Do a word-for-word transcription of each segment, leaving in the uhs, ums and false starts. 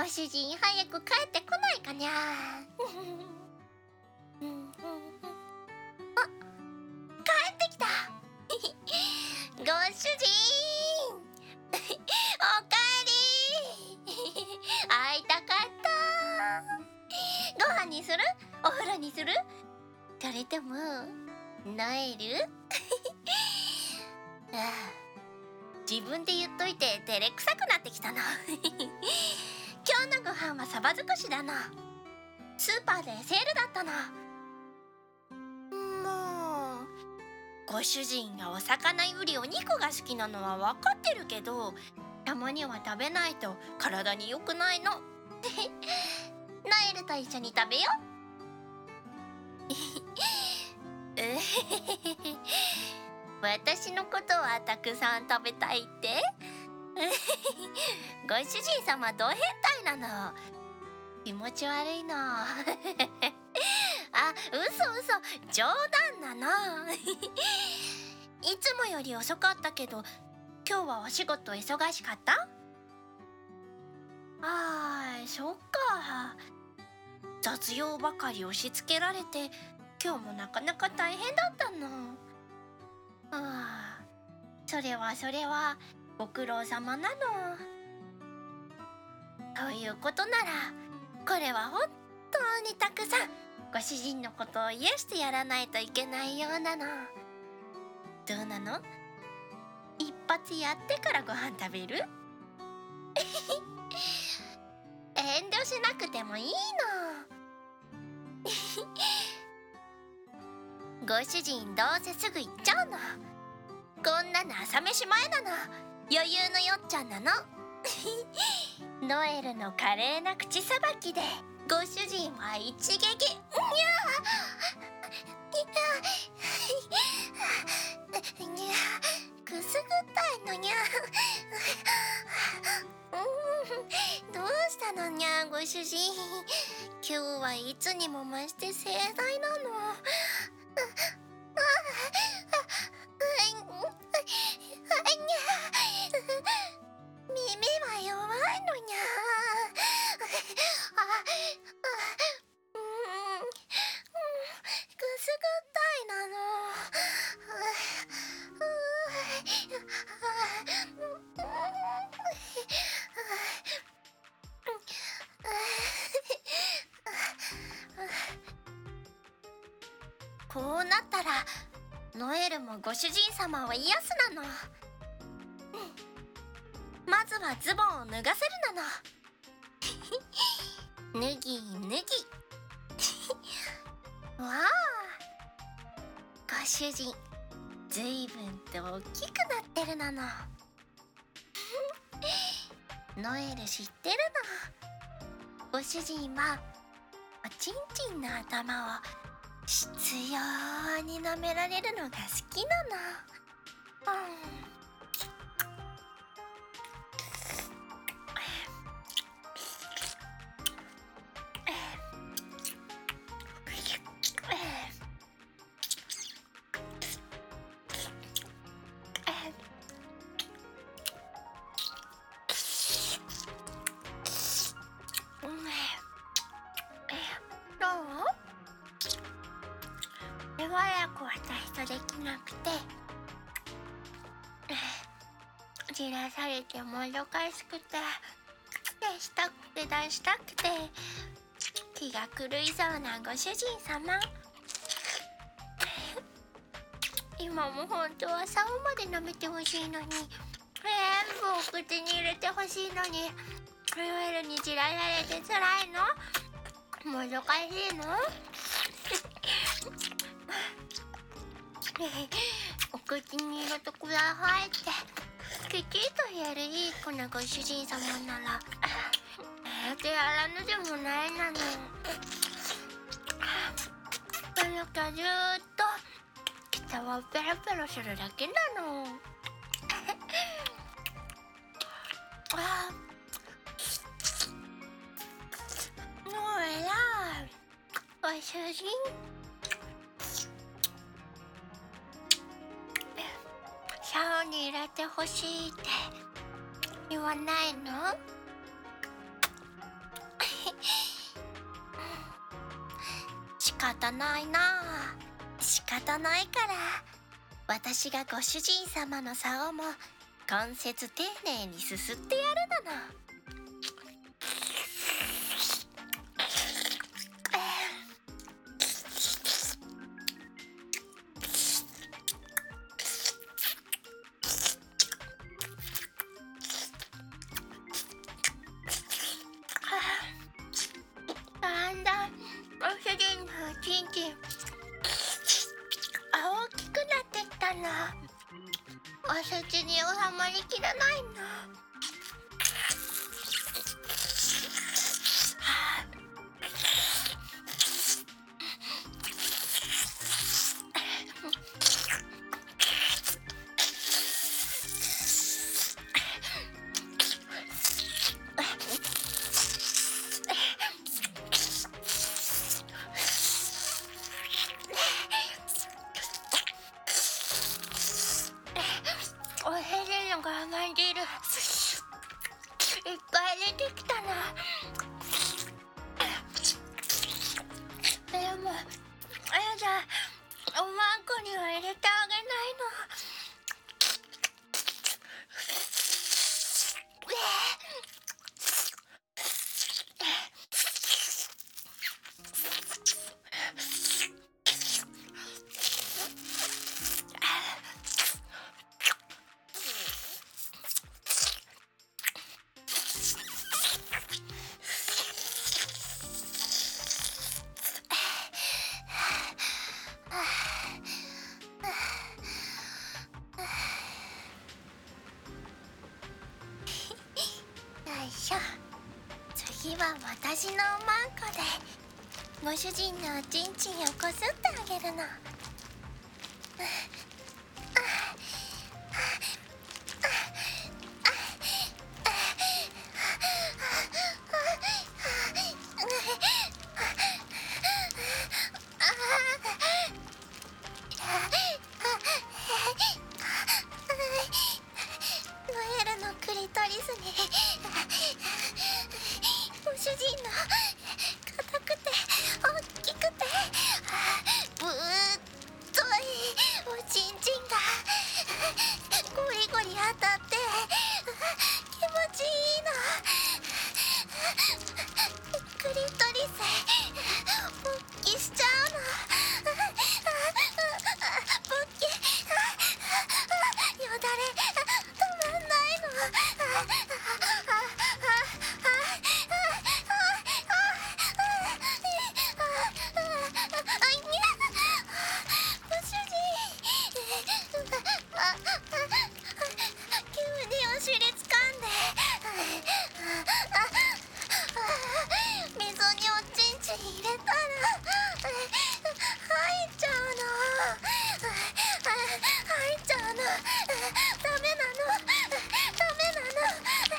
主人早く帰ってこないかにゃ。あ、帰ってきた。ご主人おかえり。会いたかった。ご飯にする？お風呂にする？それともノエル？ああ、自分で言っといて照れくさくなってきたな。今日のご飯はサバ尽くしだな。スーパーでセールだったな。もうご主人がお魚よりお肉が好きなのは分かってるけど、たまには食べないと体に良くないの。ノエルと一緒に食べよう。私のことはたくさん食べたいって？ご主人様ど変態なの。気持ち悪いの。あ、嘘嘘、冗談なの。いつもより遅かったけど、今日はお仕事忙しかった？あー、そっか。雑用ばかり押し付けられて、今日もなかなか大変だったの。ああ、それはそれはご苦労様なの。ということなら、これは本当にたくさんご主人のことを癒してやらないといけないようなの。どうなの？一発やってからご飯食べる？遠慮しなくてもいいの。ご主人どうせすぐ行っちゃうの。こんなの朝飯前なの。余裕のよっちゃんなの。ノエルの華麗な口さばきでご主人は一撃。にゃーにゃー、くすぐったいのにゃー。どうしたのにゃー、ご主人。今日はいつにも増して盛大なの。耳は弱いのにゃ。くすぐったいなの。こうなったらノエルもご主人様を癒すなの。まずはズボンを脱がせるなの。脱ぎ脱ぎ。わあ、ご主人ずいぶんと大きくなってるなの。ノエル知ってるの。ご主人はおちんちんの頭を執拗に舐められるのが好きなの。うん、しばらく私とできなくて、じらされてもどかしくて、出したくて出したくて気が狂いそうなご主人様。今も本当は竿まで舐めてほしいのに、全部お口に入れてほしいのに、ノエルにじらされてつらいの？もどかしいの？お口に入れてくださいってきちっと言えるいい子なご主人様なら、えー、ってやらぬでもないなの。そのかずーっと舌をペロペロするだけなの。あ、ノエラ、ご主人、竿に入れてほしいって言わないの？ 仕方ないなあ。仕方ないから私がご主人様の竿も今節丁寧にすすってやるだな。なんだ、ご主人のおちんちん大きくなってきたな。おせちに収まりきらないな。はあ、おへれのが甘い汁いっぱい出てきたな。でもやだ、おまんこには入れてあげないの。よいしょ。次は私のおまんこでご主人のおちんちんをこすってあげるの。ノエルのクリトリスにご主人の硬くて大きくてぶーっといおちんちんがゴリゴリ当たって気持ちいいの。クリトリス勃起しちゃうの。勃起よだれ止まんないの。急にお尻掴んで水におちんちん入れたら入っちゃうの。入っちゃうの。ダメなの。ダメなの。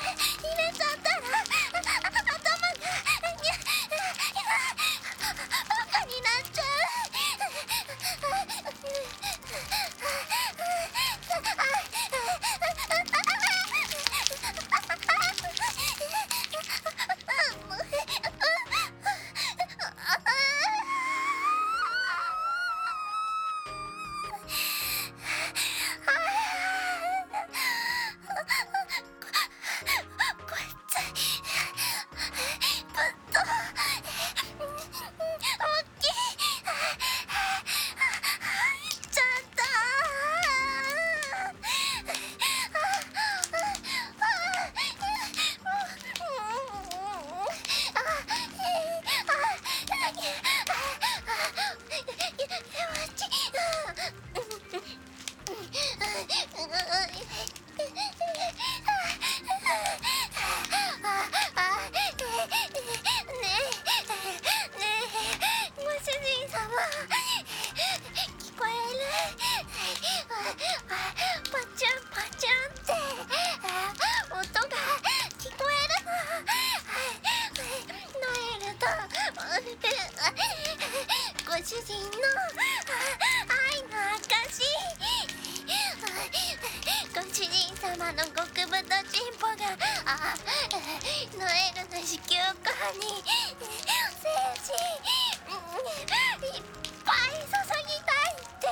様の極太チンポがあノエルの子宮口に精子いっぱい注ぎたいって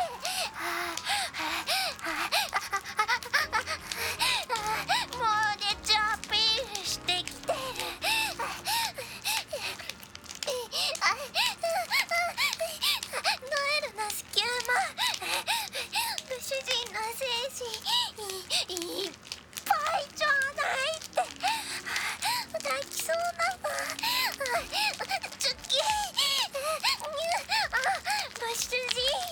もうねちょアピールしてきてるノエルの子宮もご主人の精子いっぱいちょうだいって抱きそうなのチュッキーご主人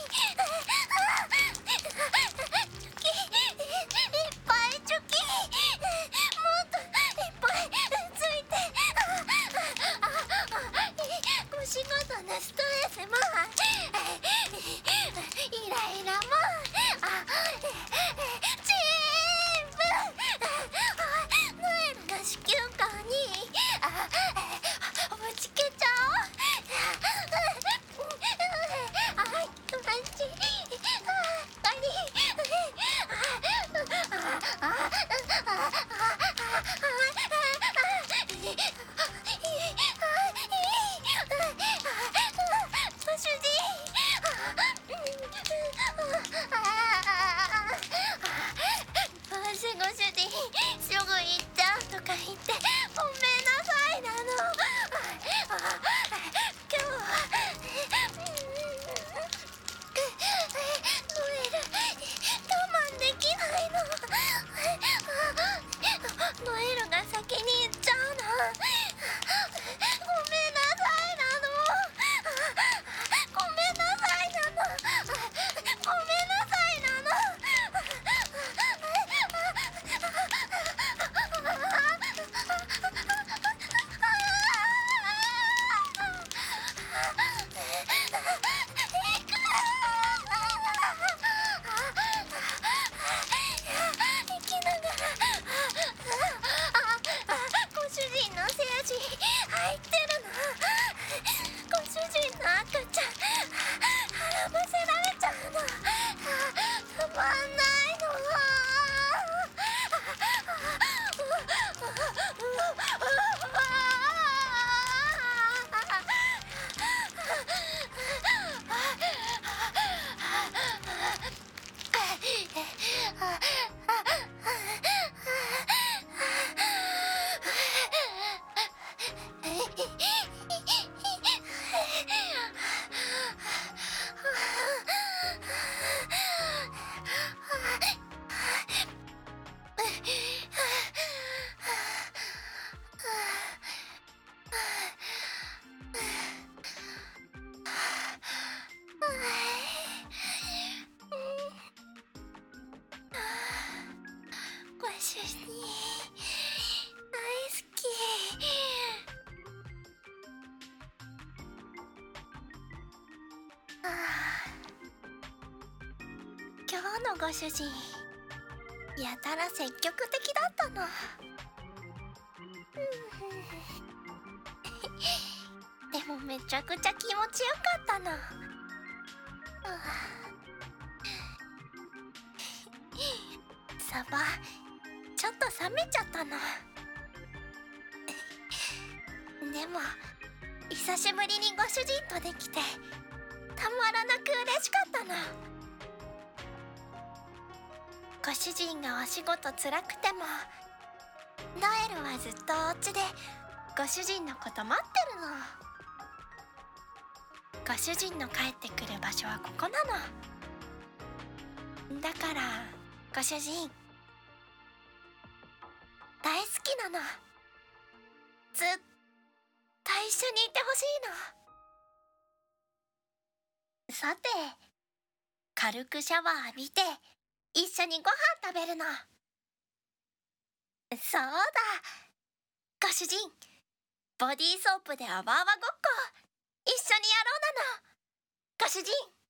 チュキいっぱいチュキもっといっぱいついてお仕事のストレスもイライラも全部ノエルの子宮口にぶつけちゃおうあ気持ちいいありご主人どうせご主人すぐ行っちゃうとか言ってごめんなさいなの今日はノエル我慢できないのノエルが先に行っちゃうのごめんなさいなのごめんなさいなのごめんなさいなの生きながらご主人の精子入ってるのご主人の赤ちゃん孕ませられちゃうのたまんないのご主人大好き今日のご主人やたら積極的だったのでもめちゃくちゃ気持ちよかったのサバちょっと冷めちゃったのでも久しぶりにご主人とできてたまらなく嬉しかったのご主人がお仕事辛くてもノエルはずっとお家でご主人のこと待ってるのご主人の帰ってくる場所はここなのだからご主人大好きなのずっと一緒にいてほしいのさて軽くシャワー浴びて一緒にご飯食べるのそうだご主人ボディーソープであわあわごっこ一緒にやろうなのご主人